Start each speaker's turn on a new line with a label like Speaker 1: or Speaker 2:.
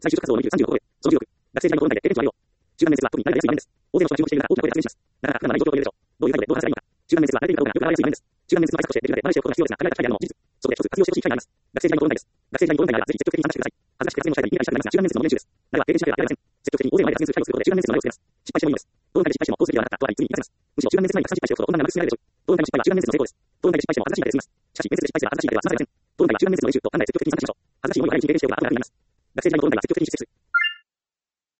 Speaker 1: 再就職活動の35超え、その重力、学生時代の問題で経験値はあるよ。集団面接は特に大変やすい場面です。大勢の人が注目しているなら大きな声で発言します。なかなか普段はない状況を言えるでしょう。どういう態度でどう話せばいいのか。集団面接は慣れているかどうかよくわからない場面です。集団面接の挨拶としてできるので慣れしておくことが必要ですが、考えた機会であるのも事実。そこで一つ活用してほしい機会があります。学生時代の問題です。学生時代の問題ならぜひ積極的に話してください。恥ずかしくて発言をしたいら言いたりしたくなりますが、集団面接の練習です。慣れは経験しなければ得られません。積極的に大勢の前で発言する機会を作ることで集団面接の慣れをつけます。失敗してもいいのです。討論会で失敗してもこうすべきではなかったとは言い次に言います。むしろ集団面接前にたくさん失敗しておくとこんなに長く進められるでしょう。討論会の失敗は集団面接の成功です。討論会で失敗しても恥ずかしいからで済みます。しかし面接で失敗すれば恥ずかしいからでは済まされません。討論会は集団面接の練習と考え積極的に参加しましょう。恥ずかしい思いを前にして経験しておくと後が楽になります。学生時代の討論会は積極的に出席する。